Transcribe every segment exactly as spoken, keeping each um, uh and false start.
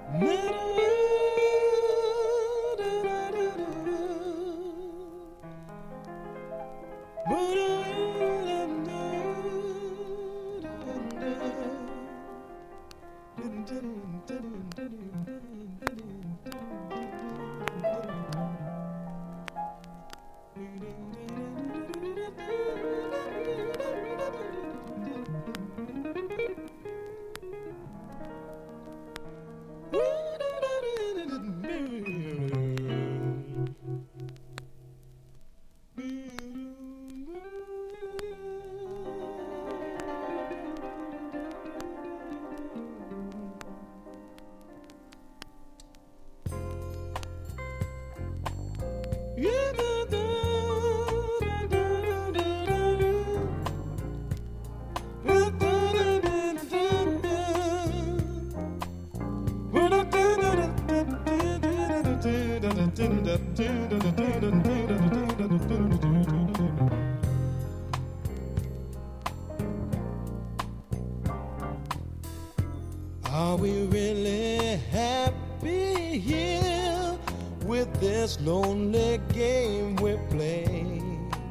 Are we really happy here with this lonely game we play?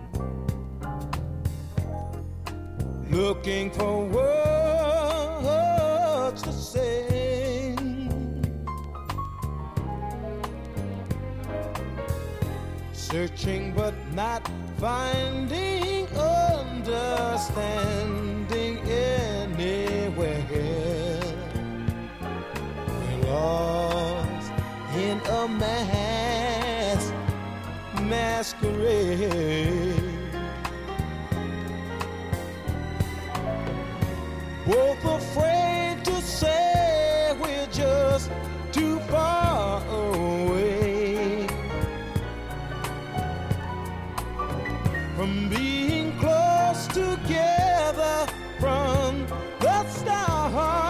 Looking for words to say, searching but not finding understanding anywhere. We're lost in a mass masquerade, both afraid to say we're just too far away from being close together from the start.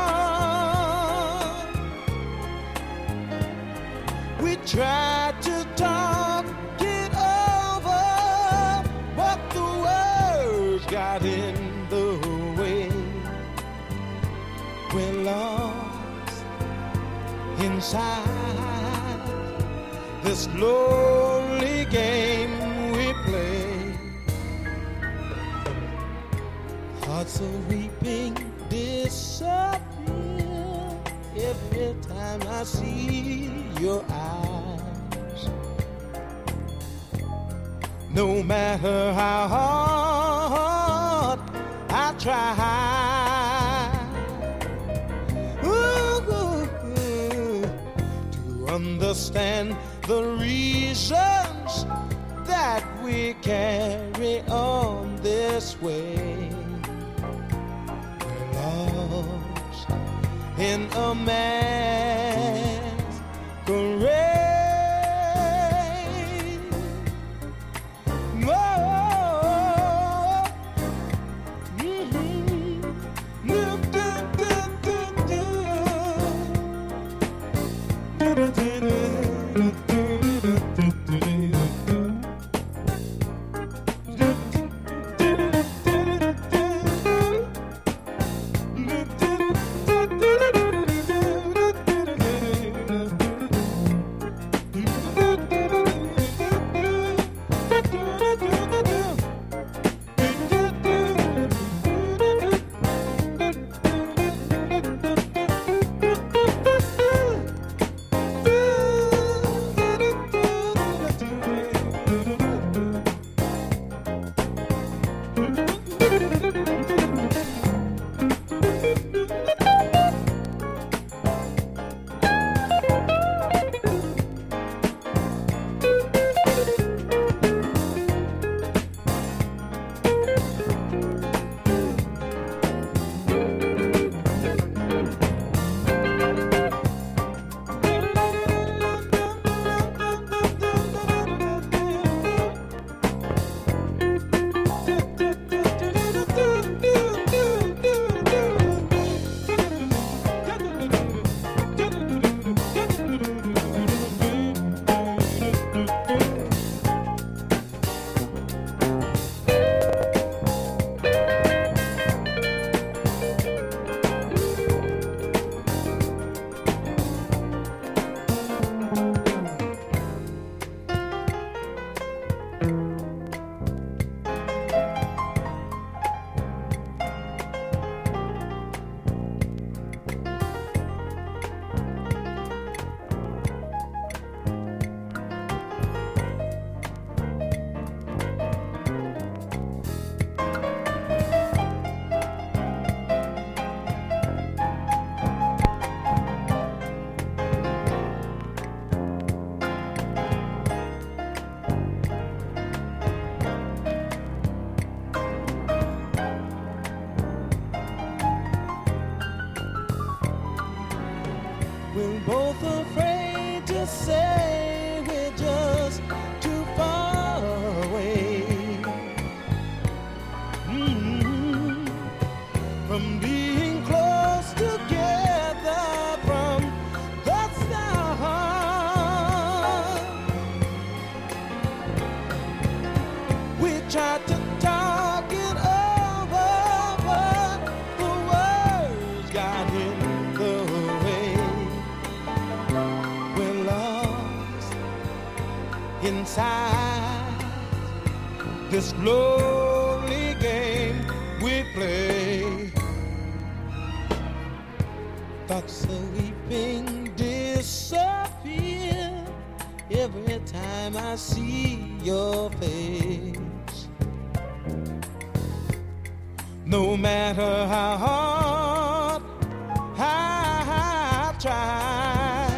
We tried to talk it over, but the words got in the way. We're lost inside this lonely game we play. Hearts of weeping disappear every time I see your eyes. No matter how hard I try ooh, ooh, to understand the reasons that we carry on this way. We're lost in a masquerade. We're both afraid to say we're just too far away mm-hmm. from being close together from the start. We tried to talk it over, but the words got in the way. We're lost inside this lonely game we play. Thoughts so weeping disappear every time I see your face. No matter how hard I try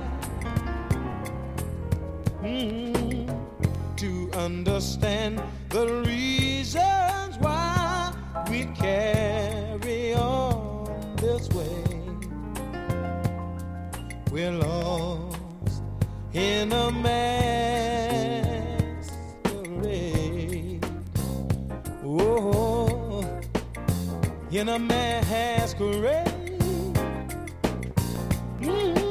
mm, to understand the reasons why we carry on this way. We're lost in a masquerade. Oh, in a masquerade. Mm-hmm.